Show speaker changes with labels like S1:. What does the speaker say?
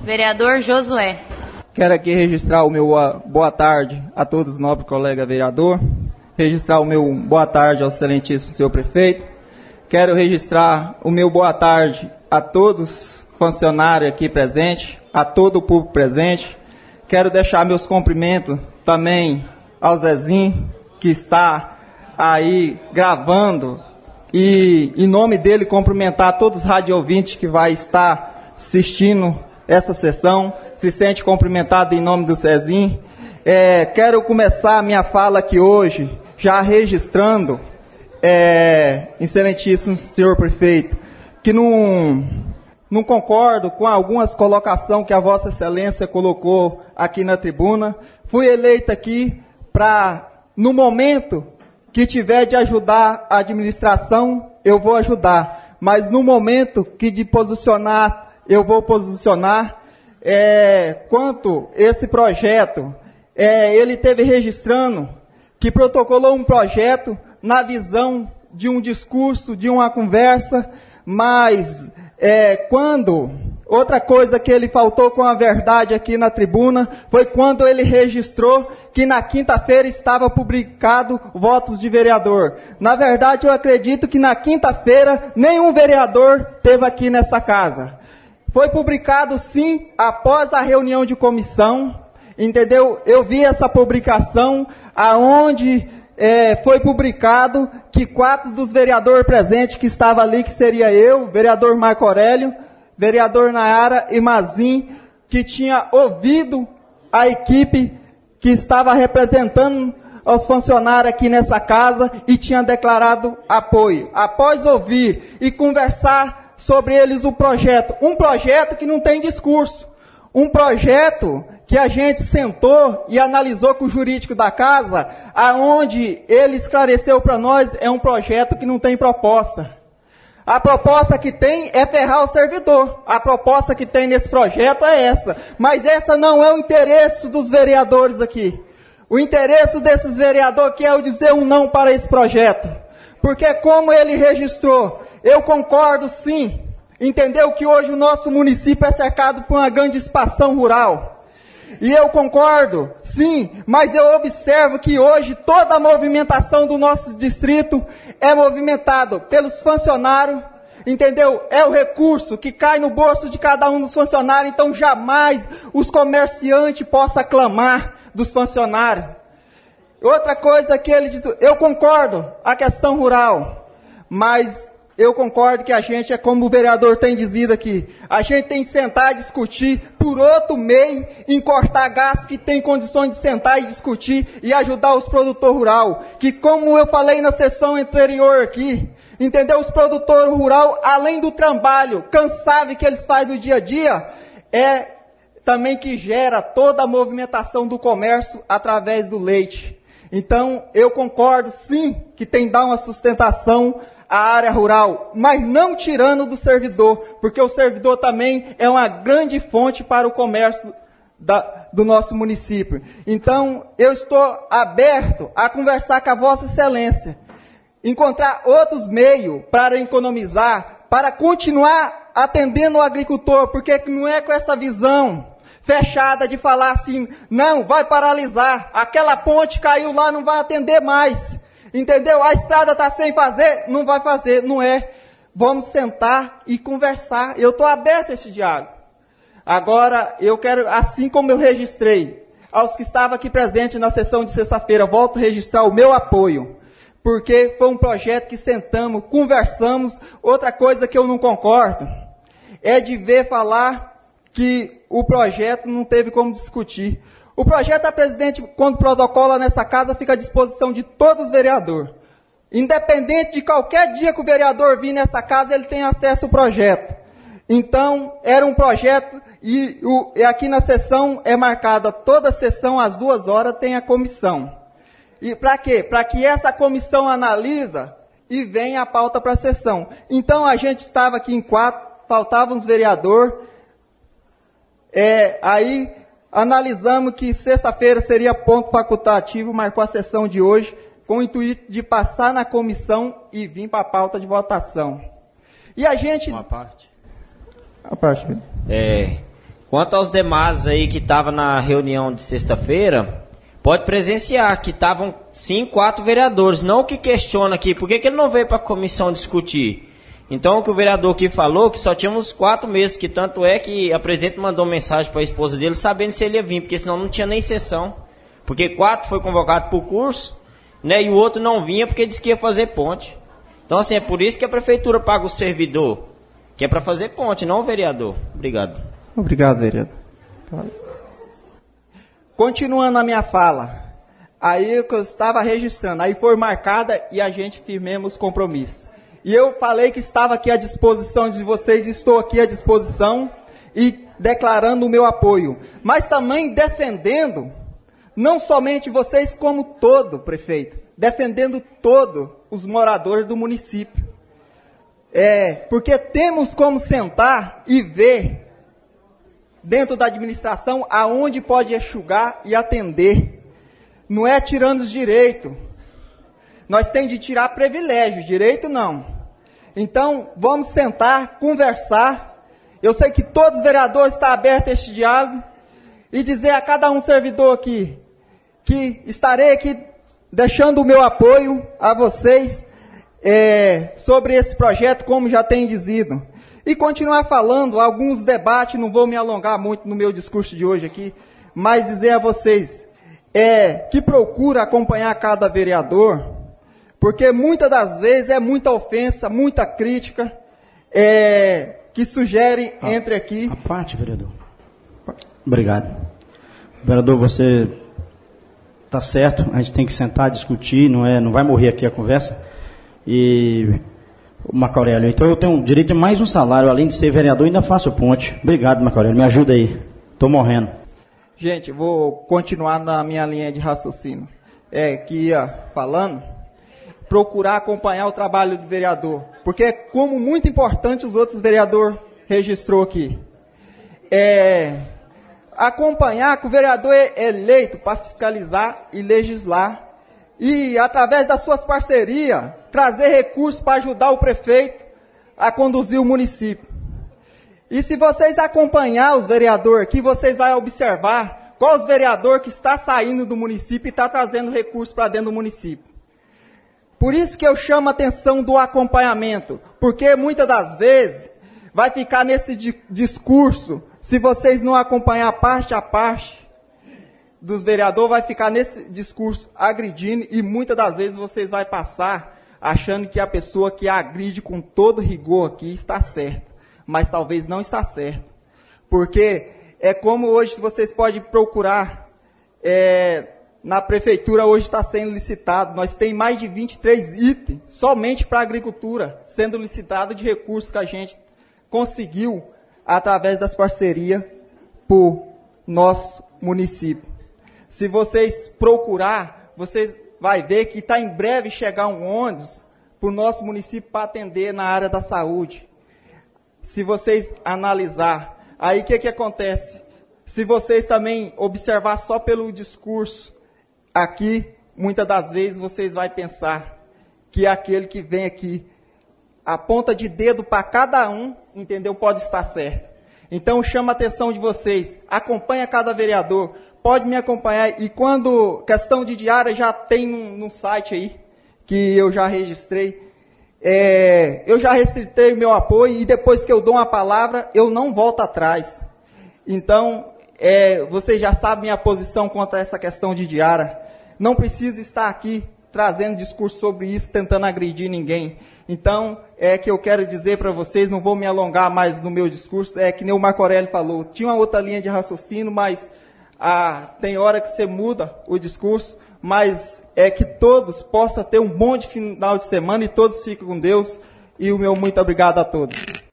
S1: Vereador Josué.
S2: Quero aqui registrar o meu boa tarde a todos os nobres colegas vereador, registrar o meu boa tarde ao excelentíssimo senhor prefeito, quero registrar o meu boa tarde a todos os funcionários aqui presentes, a todo o público presente, quero deixar meus cumprimentos também ao Zezinho, que está aí gravando, e em nome dele cumprimentar todos os radioouvintes que vai estar assistindo essa sessão, se sente cumprimentado em nome do Zezinho. Quero começar a minha fala aqui hoje, já registrando, excelentíssimo senhor prefeito, que não concordo com algumas colocações que a Vossa Excelência colocou aqui na tribuna. Fui eleito aqui para, no momento que tiver de ajudar a administração, eu vou ajudar. Mas no momento que de posicionar, eu vou posicionar. Quanto esse projeto, ele teve registrando que protocolou um projeto na visão de um discurso, de uma conversa, mas outra coisa que ele faltou com a verdade aqui na tribuna foi quando ele registrou que na quinta-feira estava publicado votos de vereador. Na verdade, eu acredito que na quinta-feira nenhum vereador esteve aqui nessa casa. Foi publicado, sim, após a reunião de comissão, entendeu? Eu vi essa publicação, aonde foi publicado que 4 dos vereadores presentes que estavam ali, que seria eu, vereador Marco Aurélio, vereador Nayara e Mazin, que tinha ouvido a equipe que estava representando os funcionários aqui nessa casa e tinha declarado apoio. Após ouvir e conversar sobre eles um projeto que não tem discurso, um projeto que a gente sentou e analisou com o jurídico da casa, aonde ele esclareceu para nós, é um projeto que não tem proposta. A proposta que tem é ferrar o servidor. A proposta que tem nesse projeto é essa. Mas essa não é o interesse dos vereadores aqui. O interesse desses vereadores aqui é o dizer um não para esse projeto. Porque como ele registrou, eu concordo sim, entendeu que hoje o nosso município é cercado por uma grande expansão rural. E eu concordo, sim, mas eu observo que hoje toda a movimentação do nosso distrito é movimentado pelos funcionários, entendeu? É o recurso que cai no bolso de cada um dos funcionários, então jamais os comerciantes possam clamar dos funcionários. Outra coisa que ele diz, eu concordo, a questão rural, mas eu concordo que a gente, é como o vereador tem dizido aqui, a gente tem que sentar e discutir por outro meio, em cortar gastos que tem condições de sentar e discutir e ajudar os produtores rurais, que como eu falei na sessão anterior aqui, entendeu? Os produtores rurais, além do trabalho cansável que eles fazem no dia a dia, também que gera toda a movimentação do comércio através do leite. Então, eu concordo sim que tem que dar uma sustentação à área rural, mas não tirando do servidor, porque o servidor também é uma grande fonte para o comércio do nosso município. Então, eu estou aberto a conversar com a Vossa Excelência, encontrar outros meios para economizar, para continuar atendendo o agricultor, porque não é com essa visão fechada de falar assim, não, vai paralisar, aquela ponte caiu lá, não vai atender mais, entendeu? A estrada está sem fazer, não vai fazer, não é. Vamos sentar e conversar, eu estou aberto a esse diálogo. Agora, eu quero, assim como eu registrei, aos que estavam aqui presentes na sessão de sexta-feira, volto a registrar o meu apoio, porque foi um projeto que sentamos, conversamos. Outra coisa que eu não concordo é de ver falar que o projeto não teve como discutir. O projeto da presidente, quando protocola nessa casa, fica à disposição de todos os vereadores. Independente de qualquer dia que o vereador vir nessa casa, ele tem acesso ao projeto. Então, era um projeto, e aqui na sessão é marcada, toda sessão, às 2 horas, tem a comissão. E para quê? Para que essa comissão analisa e venha a pauta para a sessão. Então, a gente estava aqui em 4, faltavam os vereadores. Aí analisamos que sexta-feira seria ponto facultativo, marcou a sessão de hoje, com o intuito de passar na comissão e vir para a pauta de votação. E a gente...
S3: Uma parte.
S2: A parte.
S1: Quanto aos demais aí que estavam na reunião de sexta-feira, pode presenciar que estavam, sim, 4 vereadores. Não que questiona aqui, por que ele não veio para a comissão discutir? Então, o que o vereador aqui falou, que só tínhamos 4 meses, que tanto é que a presidente mandou mensagem para a esposa dele, sabendo se ele ia vir, porque senão não tinha nem sessão. Porque 4 foi convocado para o curso, né, e o outro não vinha porque disse que ia fazer ponte. Então, assim, é por isso que a prefeitura paga o servidor, que é para fazer ponte, não o vereador. Obrigado.
S2: Obrigado, vereador. Continuando a minha fala, aí eu estava registrando, aí foi marcada e a gente firmemos compromisso. E eu falei que estava aqui à disposição de vocês, estou aqui à disposição e declarando o meu apoio. Mas também defendendo, não somente vocês como todo, prefeito, defendendo todos os moradores do município. Porque temos como sentar e ver dentro da administração aonde pode enxugar e atender. Não é tirando os direitos. Nós temos de tirar privilégio, direito não. Então, vamos sentar, conversar. Eu sei que todos os vereadores estão abertos a este diálogo. E dizer a cada um servidor aqui, que estarei aqui deixando o meu apoio a vocês sobre esse projeto, como já tenho dizido. E continuar falando, alguns debates, não vou me alongar muito no meu discurso de hoje aqui, mas dizer a vocês que procura acompanhar cada vereador, porque muitas das vezes é muita ofensa, muita crítica, que sugere entre aqui.
S3: A parte, vereador. Obrigado. Vereador, você está certo, a gente tem que sentar, discutir, não vai morrer aqui a conversa. E, Marco Aurélio, então eu tenho direito a mais um salário, além de ser vereador, ainda faço ponte. Obrigado, Marco Aurélio, me ajuda aí, estou morrendo.
S2: Gente, vou continuar na minha linha de raciocínio, que ia falando, procurar acompanhar o trabalho do vereador, porque é como muito importante os outros vereadores registrou aqui. Acompanhar que o vereador é eleito para fiscalizar e legislar, e através das suas parcerias, trazer recursos para ajudar o prefeito a conduzir o município. E se vocês acompanhar os vereadores aqui, vocês vão observar qual os vereadores que está saindo do município e está trazendo recursos para dentro do município. Por isso que eu chamo a atenção do acompanhamento, porque muitas das vezes vai ficar nesse discurso, se vocês não acompanhar parte a parte dos vereadores, vai ficar nesse discurso agredindo e muitas das vezes vocês vão passar achando que a pessoa que agride com todo rigor aqui está certa, mas talvez não está certa. Porque é como hoje vocês podem procurar, na prefeitura hoje está sendo licitado, nós temos mais de 23 itens somente para a agricultura, sendo licitado de recursos que a gente conseguiu através das parcerias por nosso município. Se vocês procurar, vocês vão ver que está em breve chegar um ônibus para o nosso município para atender na área da saúde. Se vocês analisar, aí o que acontece? Se vocês também observar só pelo discurso, aqui, muitas das vezes vocês vão pensar que aquele que vem aqui, a ponta de dedo para cada um, entendeu? Pode estar certo. Então, chama a atenção de vocês, acompanha cada vereador, pode me acompanhar, e quando, questão de diária, já tem no site aí, que eu já registrei, eu já registrei o meu apoio, e depois que eu dou uma palavra, eu não volto atrás. Então, vocês já sabem minha posição quanto a essa questão de diária. Não precisa estar aqui trazendo discurso sobre isso, tentando agredir ninguém. Então, que eu quero dizer para vocês, não vou me alongar mais no meu discurso, que nem o Marco Aurélio falou, tinha uma outra linha de raciocínio, mas tem hora que você muda o discurso, mas que todos possam ter um bom final de semana e todos fiquem com Deus, e o meu muito obrigado a todos.